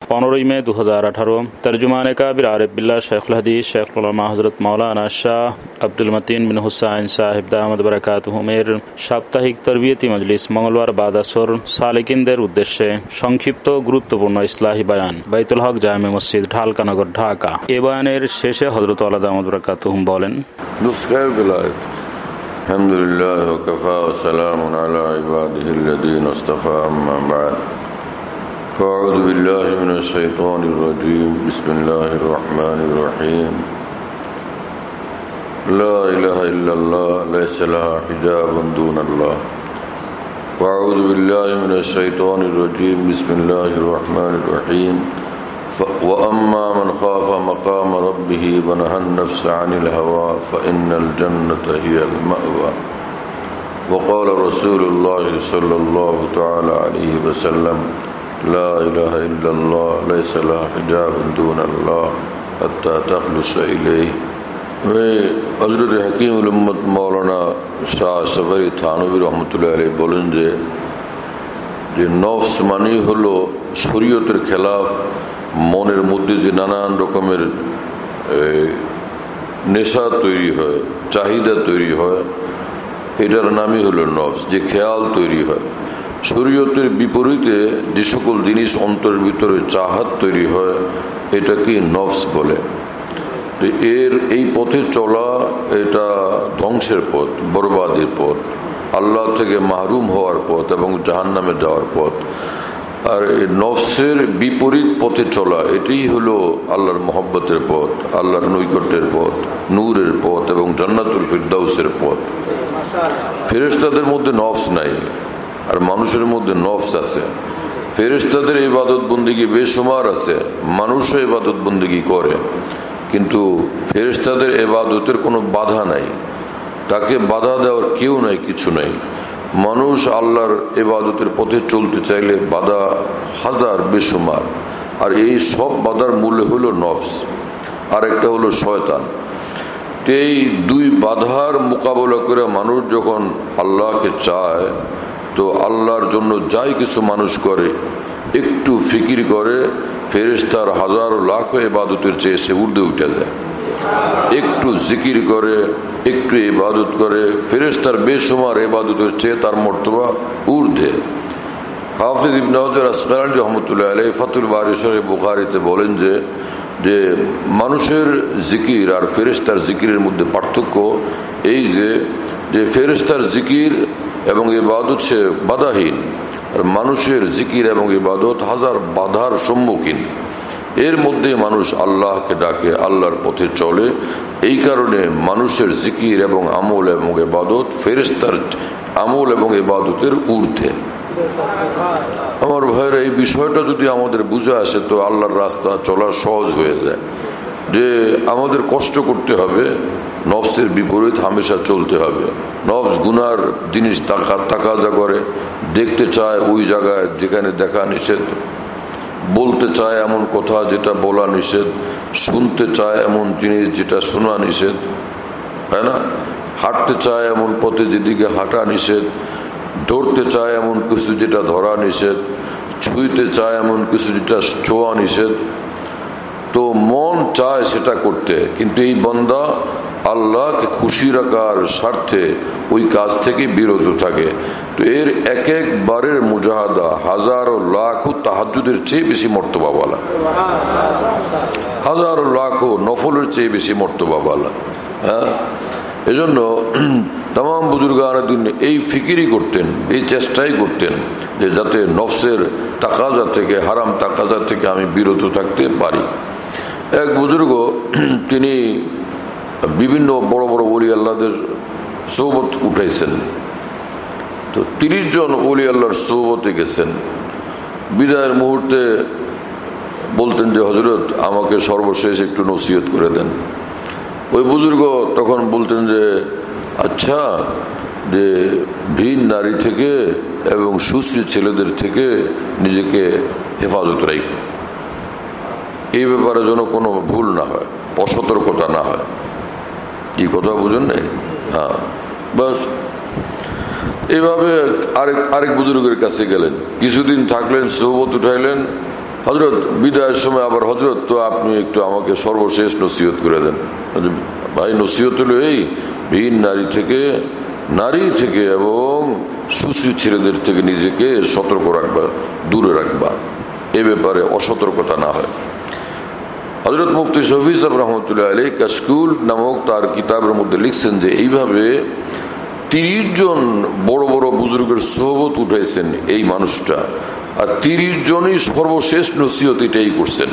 15 মে 2018। তর্জমানে কাবির আরিফ বিল্লাহ শেখুল হাদিস শেখুল উলামা হযরত মাওলানা শাহ আব্দুল মতিন বিন হুসাইন সাহেব দামাদ বারাকাতুহুমের সাপ্তাহিক তরবিয়তি মজলিস মঙ্গলবার বাদ আসর সালিকিনদের উদ্দেশ্যে সংক্ষিপ্ত গুরুত্বপূর্ণ ইসলাহি বয়ান, বাইতুল হক জামে মসজিদ, ঢালকানগর, ঢাকা। এ বয়ানের শেষে হযরত আলা দামাদ বারাকাতুহুম বলেন, আলহামদুলিল্লাহ ওয়া কাফা ওয়া সালামুন আলা ইবাদিহিল্লাযীনা ইসতাফা, আম্মা বা'দ। আউযু বিল্লাহি মিনাশ শাইতানির রাজীম। বিসমিল্লাহির রহমানির রহিম। লা ইলাহা ইল্লাল্লাহ লাইসা লাহা হিজাবুন দুনাল্লাহ। আউযু বিল্লাহি মিনাশ শাইতানির রাজীম। বিসমিল্লাহির রহমানির রহিম। وأما من خاف مقام ربه ونهى النفس عن الهوى فإن الجنة هي المأوى. وقال رسول الله صلى الله تعالى عليه وسلم لا إله إلا الله ليس لها حجاب دون الله حتى تخلص إليه. হযরত হাকিমুল উম্মত মাওলানা শাহ সফরি থানভী রহমতুল্লাহ আলাইহি বলেন যে নফস মানে হলো শরীয়তের খেলাফ, মনের মধ্যে যে নানান রকমের নেশা তৈরি হয়, চাহিদা তৈরি হয়, এটার নামই হলো নফস। যে খেয়াল তৈরি হয়, শরীয়তের বিপরীতে যে সকল জিনিস অন্তরের ভিতরে চাহাত তৈরি হয়, এটাকে নফস বলে। এর এই পথে চলা এটা ধ্বংসের পথ, বরবাদের পথ, আল্লাহ থেকে মাহরুম হওয়ার পথ এবং জাহান্নামে যাওয়ার পথ। আর এই নফসের বিপরীত পথে চলা এটাই হলো আল্লাহর মহব্বতের পথ, আল্লাহর নৈকট্যের পথ, নূরের পথ এবং জান্নাতুল ফিরদাউসের পথ। ফেরেশতাদের মধ্যে নফস নাই, আর মানুষের মধ্যে নফস আছে। ফেরেশতাদের ইবাদত বন্দেগী বেশুমার আছে, মানুষও ইবাদত বন্দেগী করে, কিন্তু ফেরেশতাদের ইবাদতের কোনো বাধা নাই, তাকে বাধা দেওয়ার কেউ নাই, কিছু নাই। মানুষ আল্লাহর ইবাদতের পথে চলতে চাইলে বাধা হাজার বেশুমার, আর এই সব বাধার মূলে হলো নফস, আর একটা হলো শয়তান। এই দুই বাধার মোকাবেলা করে মানুষ যখন আল্লাহকে চায়, তো আল্লাহর জন্য যাই কিছু মানুষ করে, একটু ফিকির করে, ফেরেশতার হাজার লাখ ইবাদতের চেয়ে সে ঊর্ধ্বে উঠে যায়। একটু জিকির করে, একটু ইবাদত করে, ফেরেশতার বেশুমার ইবাদতের চেয়ে তার মর্তবা ঊর্ধ্বে। হাফিজ ইবনে হাজার আসকালানী রহমতুল্লাহ আলাইহি ফাতুল বারী শরীহ বুখারীতে বলেন যে মানুষের জিকির আর ফেরেশতার জিকিরের মধ্যে পার্থক্য এই যে ফেরেশতার জিকির এবং ইবাদত সে বাধাহীন, আর মানুষের জিকির এবং ইবাদত হাজার বাধার সম্মুখীন। এর মধ্যে মানুষ আল্লাহকে ডাকে, আল্লাহর পথে চলে। এই কারণে মানুষের জিকির এবং আমল এবং ইবাদত ফেরেশতার আমল এবং ইবাদতের ঊর্ধ্বে। আমার ভাইয়েরা, এই বিষয়টা যদি আমাদের বুঝে আসে তো আল্লাহর রাস্তা চলা সহজ হয়ে যায়। যে আমাদের কষ্ট করতে হবে, নফসের বিপরীত হামেশা চলতে হবে। নফস গুনার জিনিস তাকাজা করে, দেখতে চায় ওই জায়গায় যেখানে দেখা নিষেধ, বলতে চায় এমন কথা যেটা বলা নিষেধ, শুনতে চায় এমন জিনিস যেটা শোনা নিষেধ, তাই না? হাঁটতে চায় এমন পথে যেদিকে হাঁটা নিষেধ, ধরতে চায় এমন কিছু যেটা ধরা নিষেধ, ছুঁইতে চায় এমন কিছু যেটা ছোঁয়া নিষেধ। তো মন চায় সেটা করতে, কিন্তু এই বান্দা আল্লাহকে খুশি রাখার স্বার্থে ওই কাজ থেকে বিরত থাকে। তো এর এক একবারের মুজাহাদা হাজারো লাখো তাহাজ্জুদের চেয়ে বেশি মর্তবাওয়ালা, হাজারো লাখো নফলের চেয়ে বেশি মর্তবাওয়ালা। হ্যাঁ, এজন্য তামাম বুজুর্গানে দিন এই ফিকিরই করতেন, এই চেষ্টাই করতেন যে যাতে নফসের তাকাজা থেকে, হারাম তাকাজা থেকে আমি বিরত থাকতে পারি। এক বুজুর্গ তিনি বিভিন্ন বড় বড় ওলি আল্লাহদের সোহবত উঠাইছেন। তো 30 জন ওলি আল্লাহর সোহবতে গেছেন। বিদায়ের মুহূর্তে বলতেন যে হযরত আমাকে সর্বশেষ একটু নসিহত করে দেন। ওই বুজুর্গ তখন বলতেন যে আচ্ছা, যে ভিন নারী থেকে এবং সুশ্রী ছেলেদের থেকে নিজেকে হেফাজত রাখো, এই ব্যাপারে যেন কোনো ভুল না হয়, অসতর্কতা না হয়। কি কথা বুঝেন নাই? হ্যাঁ, বাস এইভাবে আরেক বুজুর্গের কাছে গেলেন, কিছুদিন থাকলেন, সোহবত উঠাইলেন। হযরত বিদায়ের সময় আবার হযরত তো আপনি একটু আমাকে সর্বশেষ নসিহত করে দেন। ভাই নসিহত হলো এই, ভিন নারী থেকে এবং সুশ্রী ছেলেদের থেকে নিজেকে সতর্ক রাখবা, দূরে রাখবা, এ ব্যাপারে অসতর্কতা না হয়। হযরত মুফতি শফি সাহেব রহমতুল্লাহ আলাইহি কাশকুল নামক তার কিতাবের মধ্যে লিখছেন যে এইভাবে 30 জন বড় বড় বুজুর্গের সোহবত উঠাইছেন এই মানুষটা, আর 30 জনই সর্বশেষ নসিহত এটাই করছেন।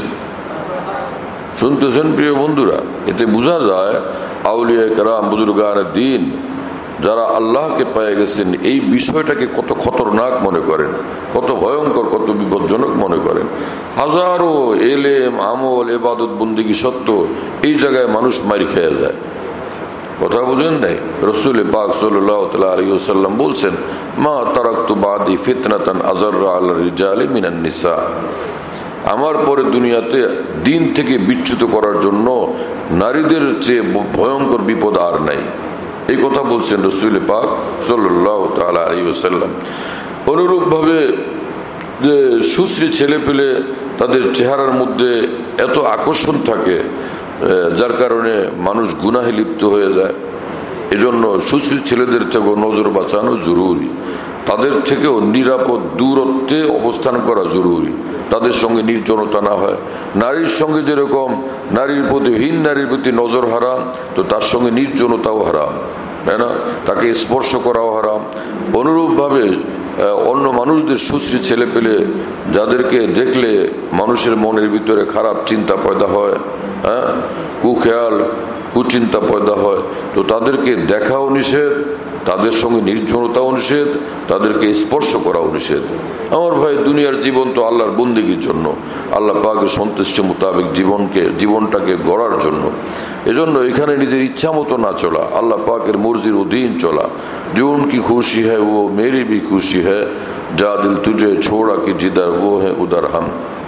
শুনতেছেন প্রিয় বন্ধুরা? এতে বোঝা যায় আউলিয়া কেরাম বুজুর্গান দ্বীন যারা আল্লাহকে পেয়ে গেছেন এই বিষয়টাকে কত খতরনাক মনে করেন, কত ভয়ঙ্কর, কত বিপজ্জনক মনে করেন। হাজারো এলেম আমল ইবাদত বন্দেগী সত্য এই জায়গায় মানুষ মারি খেয়ে যায়। কথা বুঝেন নাই? রাসূল পাক সাল্লাল্লাহু আলাইহি ওয়াসাল্লাম বলছেন, মা তারাকতু বাদি ফিতনাতান আযাররা আলা রিজালি মিনান নিসা, আমার পরে দুনিয়াতে দিন থেকে বিচ্যুত করার জন্য নারীদের চেয়ে ভয়ঙ্কর বিপদ আর নাই। এই কথা বলছেন রাসূল পাক সাল্লাল্লাহু আলাইহি ওয়াসাল্লাম। অনুরূপ ভাবে যে সুশ্রী ছেলে পেলে তাদের চেহারার মধ্যে এত আকর্ষণ থাকে যার কারণে মানুষ গুনাহে লিপ্ত হয়ে যায়। এজন্য সুশ্রী ছেলেদের থেকেও নজর বাঁচানো জরুরি, তাদের থেকেও নিরাপদ দূরত্বে অবস্থান করা জরুরি, তাদের সঙ্গে নির্জনতা না হয়। নারীর সঙ্গে যেরকম নারীর প্রতি নজর হারাম, তো তার সঙ্গে নির্জনতাও হারাম, তাই না? তাকে স্পর্শ করাও হারাম। অনুরূপভাবে অন্য মানুষদের সুশ্রী ছেলে পেলে যাদেরকে দেখলে মানুষের মনের ভিতরে খারাপ চিন্তা পয়দা হয়, হ্যাঁ, কুখেয়াল কুচিন্তা পয়দা হয়, তো তাদেরকে দেখাও নিষেধ, তাদের সঙ্গে নির্জনতাও নিষেধ, তাদেরকে স্পর্শ করাও নিষেধ। আমার ভাই, দুনিয়ার জীবন তো আল্লাহর বন্দেগীর জন্য, আল্লাহ পাকের সন্তুষ্টি মোতাবেক জীবনটাকে গড়ার জন্য। এজন্য এখানে নিজের ইচ্ছা মতো না চলা, আল্লাহ পাকের মর্জির অধীন চলা। জুন কি খুশি হ্যাঁ ও মেরি ভি খুশি হ্যাঁ, যা দিল তুঝে ছোড়া কি জিদার ও হ্যাঁ উদার হাম।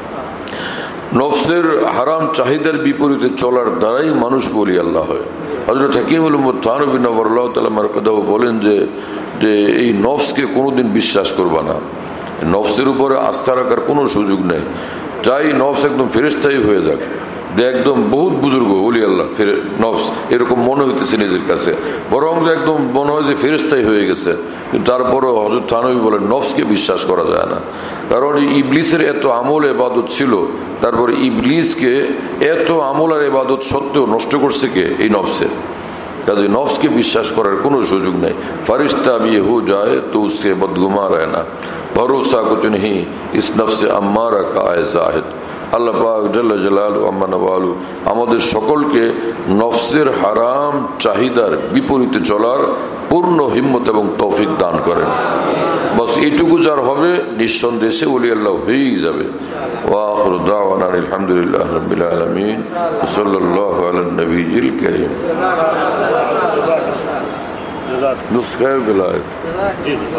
নফসের হারাম চাহিদার বিপরীতে চলার দ্বারাই মানুষ বলি আল্লাহ হয়। হযরত হাকিমুল উম্মত থানভী নওয়ারুল্লাহ তাআলা মারকাদাহু বলেন যে এই নফসকে কোনোদিন বিশ্বাস করবা না, নফসের উপরে আস্থা রাখার কোনো সুযোগ নেই। চাই নফস একদম ফেরেশতাই হয়ে যাক, একদম বহুত বুজুর্গ ওলি আল্লাহ নফস এরকম মনে হইতেছে নিজের কাছে, বরং একদম মনে হয় যে ফেরেশতাই হয়ে গেছে। কিন্তু তারপরও হযরত থানভী বলেন নফসকে বিশ্বাস করা যায় না, কারণ ইবলিসের এত আমল ইবাদত ছিল, তারপরে ইবলিসকে এত আমল আর ইবাদত সত্ত্বেও নষ্ট করছে কে? এই নফসে। কাজে নফসকে বিশ্বাস করার কোনো সুযোগ নেই। ফারিস্তা বিয়ে হো যায় তো উসকে বদগুমার হয় না, ভরসা কুছ নেই ইস নফসে আম্মারা কা আয় জাহিদ। আল্লাহ পাক জাল্লা জালালু আম্মা নওয়ালু আমাদের সকলকে নফসের হারাম চাহিদার বিপরীতে চলার পূর্ণ হিম্মত এবং তৌফিক দান করেন। বস এইটুকু যার হবে নিঃসন্দেহে ওলি আল্লাহ হয়েই যাবে। ওয়া আখিরু দাওয়ানা আলহামদুলিল্লাহি রাব্বিল আলামিন, সাল্লাল্লাহু আলা নবিয়িল কারীম। নুসখা বিলায়